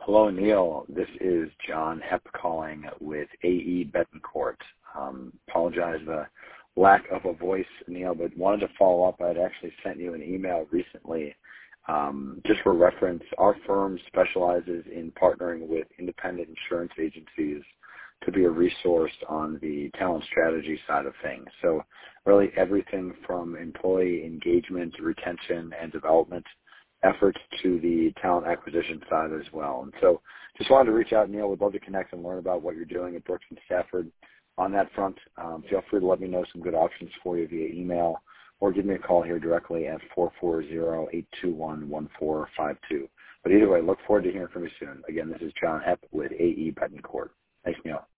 Hello, Neil. This is John Hepp calling with AE Betancourt. Apologize for the lack of a voice, Neil, but wanted to follow up. I'd actually sent you an email recently. Just for reference, our firm specializes in partnering with independent insurance agencies to be a resource on the talent strategy side of things. So really everything from employee engagement, retention, and development efforts to the talent acquisition side as well. And so just wanted to reach out, Neil. We'd love to connect and learn about what you're doing at Brooks and Stafford on that front. Feel free to let me know some good options for you via email or give me a call here directly at 440-821-1452. But either way, look forward to hearing from you soon. Again, this is John Hepp with AE Betancourt. Thanks, Neil.